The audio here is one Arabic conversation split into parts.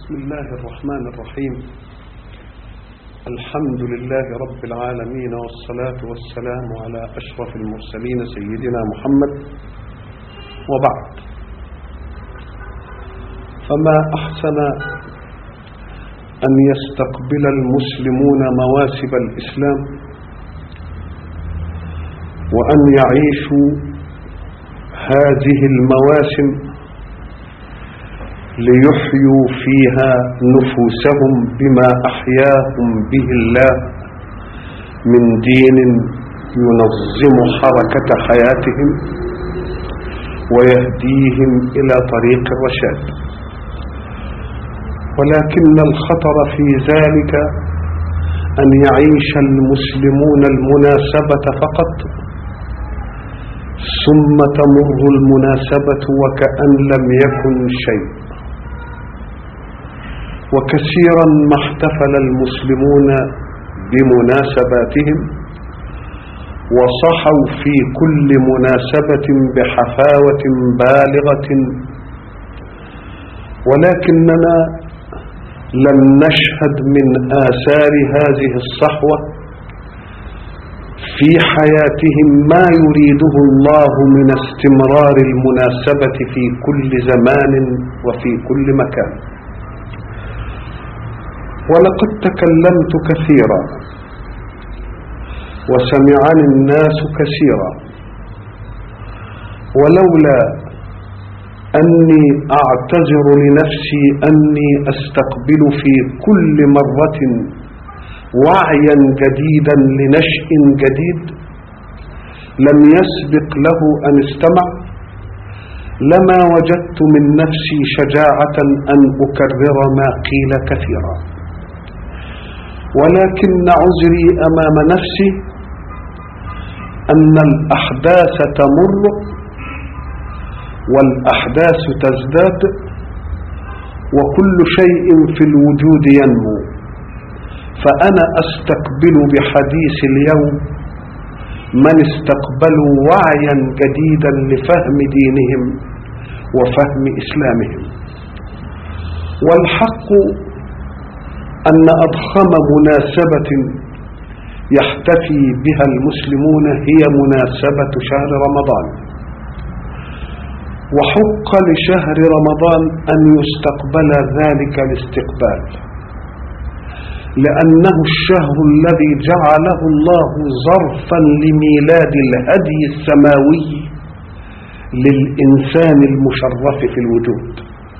بسم الله الرحمن الرحيم. الحمد لله رب العالمين، والصلاة والسلام على أشرف المرسلين سيدنا محمد، وبعد. فما أحسن أن يستقبل المسلمون مواسم الإسلام وأن يعيشوا هذه المواسم ليحيوا فيها نفوسهم بما أحياهم به الله من دين ينظم حركة حياتهم ويهديهم إلى طريق الرشاد. ولكن الخطر في ذلك أن يعيش المسلمون المناسبة فقط، ثم تمر المناسبة وكأن لم يكن شيء. وكثيرا ما احتفل المسلمون بمناسباتهم وصحوا في كل مناسبة بحفاوة بالغة، ولكننا لم نشهد من آثار هذه الصحوة في حياتهم ما يريده الله من استمرار المناسبة في كل زمان وفي كل مكان. ولقد تكلمت كثيرا وسمعني الناس كثيرا، ولولا أني أعتذر لنفسي أني أستقبل في كل مرة وعيا جديدا لنشء جديد لم يسبق له أن استمع، لما وجدت من نفسي شجاعة أن أكرر ما قيل كثيرا. ولكن عذري أمام نفسي أن الأحداث تمر والأحداث تزداد، وكل شيء في الوجود ينمو. فأنا أستقبل بحديث اليوم من استقبلوا وعيا جديدا لفهم دينهم وفهم إسلامهم. والحق أن أضخم مناسبة يحتفي بها المسلمون هي مناسبة شهر رمضان، وحق لشهر رمضان أن يستقبل ذلك الاستقبال، لأنه الشهر الذي جعله الله ظرفا لميلاد الهدي السماوي للإنسان المشرف في الوجود.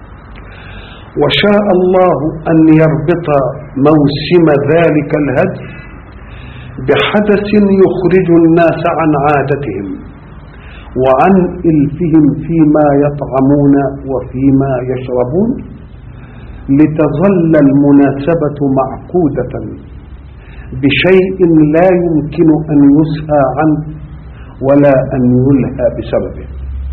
وشاء الله أن يربط موسم ذلك الهدي بحدث يخرج الناس عن عادتهم وعن إلفهم فيما يطعمون وفيما يشربون، لتظل المناسبة معقودة بشيء لا يمكن أن يسهى عنه ولا أن يلهى بسببه.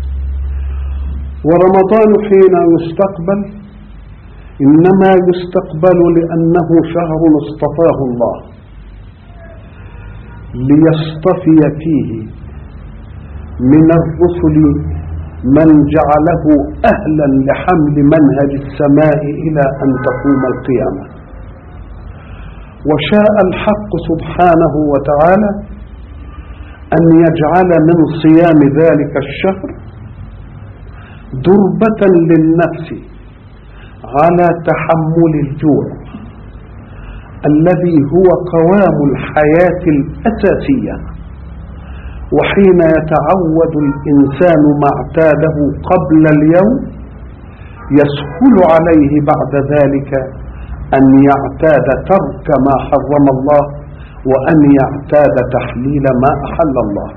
ورمضان حين يستقبل إنما يستقبل لأنه شهر اصطفاه الله ليصطفي فيه من الرسل من جعله أهلا لحمل منهج السماء إلى أن تقوم القيامة. وشاء الحق سبحانه وتعالى أن يجعل من صيام ذلك الشهر دربة للنفس على تحمل الجوع الذي هو قوام الحياة الأساسية. وحين يتعود الإنسان ما اعتاده قبل اليوم يسهل عليه بعد ذلك أن يعتاد ترك ما حرم الله وأن يعتاد تحليل ما أحل الله.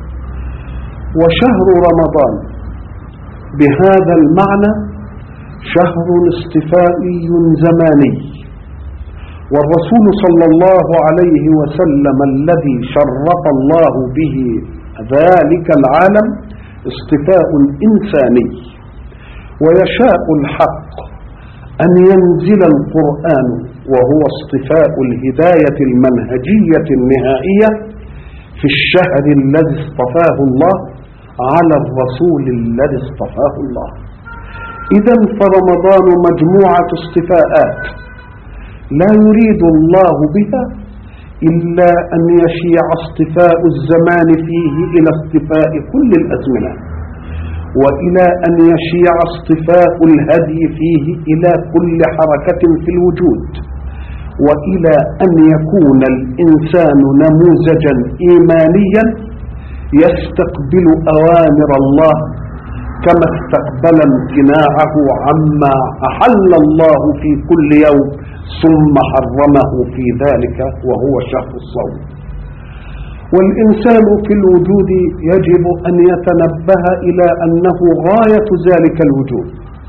وشهر رمضان بهذا المعنى شهر اصطفائي زماني، والرسول صلى الله عليه وسلم الذي شرف الله به ذلك العالم اصطفاء إنساني. ويشاء الحق أن ينزل القرآن وهو اصطفاء الهداية المنهجية النهائية في الشهر الذي اصطفاه الله على الرسول الذي اصطفاه الله، إذا فرمضان مجموعة اصطفاءات لا يريد الله بها إلا أن يشيع اصطفاء الزمان فيه إلى اصطفاء كل الأزمنة، وإلى أن يشيع اصطفاء الهدي فيه إلى كل حركة في الوجود، وإلى أن يكون الإنسان نموذجا إيمانيا يستقبل أوامر الله كما استقبل امتناعه عما أحل الله في كل يوم ثم حرمه في ذلك وهو شهر الصوم. والإنسان في الوجود يجب أن يتنبه إلى أنه غاية ذلك الوجود،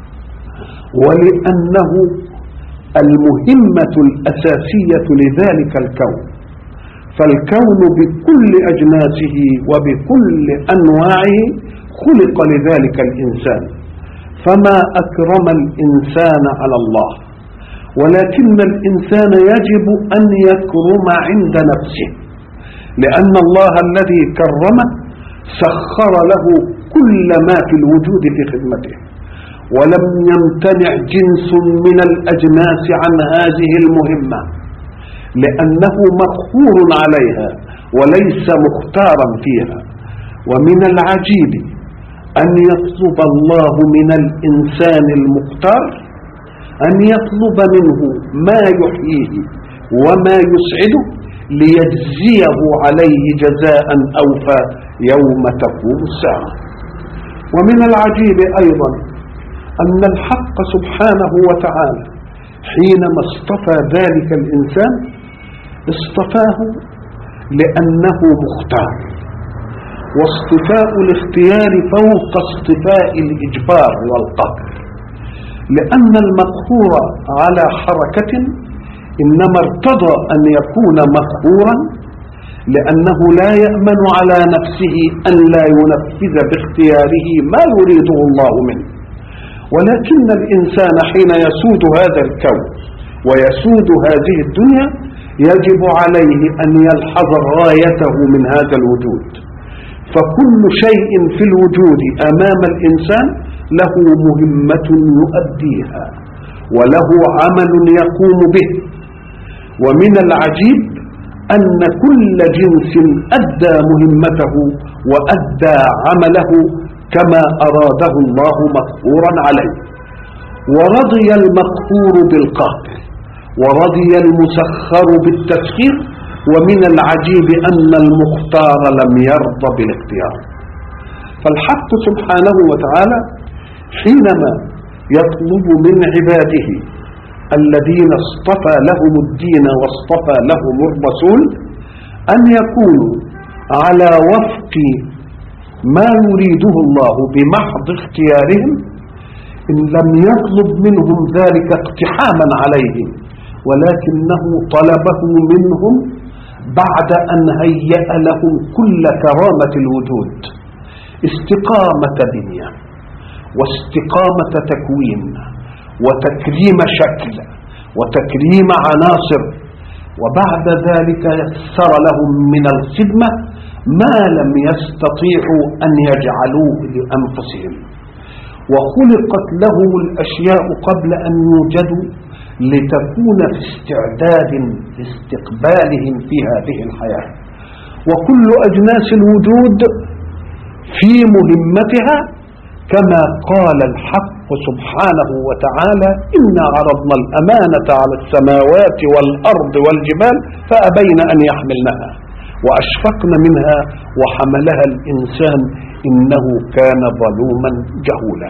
ولأنه المهمة الأساسية لذلك الكون، فالكون بكل أجناسه وبكل أنواعه خلق لذلك الإنسان، فما أكرم الإنسان على الله، ولكن الإنسان يجب أن يكرم عند نفسه، لأن الله الذي كرمه سخر له كل ما في الوجود في خدمته، ولم يمتنع جنس من الأجناس عن هذه المهمة لأنه مقهور عليها وليس مختارا فيها. ومن العجيب أن يطلب الله من الإنسان المختار أن يطلب منه ما يحييه وما يسعده ليجزيه عليه جزاء أوفى يوم تقوم الساعة. ومن العجيب أيضا أن الحق سبحانه وتعالى حينما اصطفى ذلك الإنسان اصطفاه لأنه مختار، واصطفاء الاختيار فوق اصطفاء الإجبار والقهر، لأن المقهور على حركة إنما ارتضى أن يكون مقهورا لأنه لا يأمن على نفسه أن لا ينفذ باختياره ما يريده الله منه. ولكن الإنسان حين يسود هذا الكون ويسود هذه الدنيا يجب عليه أن يلحظ غايته من هذا الوجود، فكل شيء في الوجود أمام الإنسان له مهمة يؤديها وله عمل يقوم به. ومن العجيب أن كل جنس أدى مهمته وأدى عمله كما أراده الله مقهورا عليه، ورضي المقهور بالقهر ورضي المسخر بالتسخير. ومن العجيب أن المختار لم يرض بالاختيار. فالحق سبحانه وتعالى حينما يطلب من عباده الذين اصطفى لهم الدين واصطفى لهم الرسول أن يكونوا على وفق ما يريده الله بمحض اختيارهم، إن لم يطلب منهم ذلك اقتحاما عليهم، ولكنه طلبه منهم بعد أن هيأ لهم كل كرامة الوجود، استقامة دنيا واستقامة تكوين وتكريم شكل وتكريم عناصر، وبعد ذلك يسر لهم من الخدمة ما لم يستطيعوا أن يجعلوه لأنفسهم، وخلقت لهم الأشياء قبل أن يوجدوا لتكون في استعداد لاستقبالهم في هذه الحياة. وكل أجناس الوجود في مهمتها كما قال الحق سبحانه وتعالى: إنا عرضنا الأمانة على السماوات والأرض والجبال فأبين أن يحملنها وأشفقن منها وحملها الإنسان إنه كان ظلوما جهولا.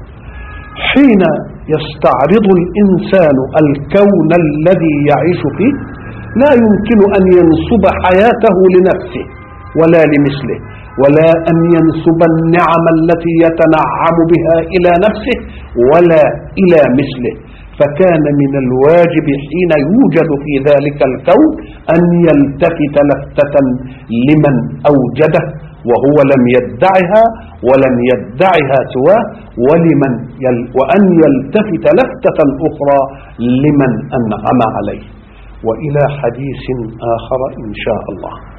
حين يستعرض الإنسان الكون الذي يعيش فيه لا يمكن أن ينسب حياته لنفسه ولا لمثله، ولا أن ينسب النعم التي يتنعم بها إلى نفسه ولا إلى مثله، فكان من الواجب حين يوجد في ذلك الكون أن يلتفت لفتة لمن أوجده وهو لم يدعها ولم يدعها سواه، وأن يلتفت لفتة أخرى لمن أنعم عليه. وإلى حديث آخر إن شاء الله.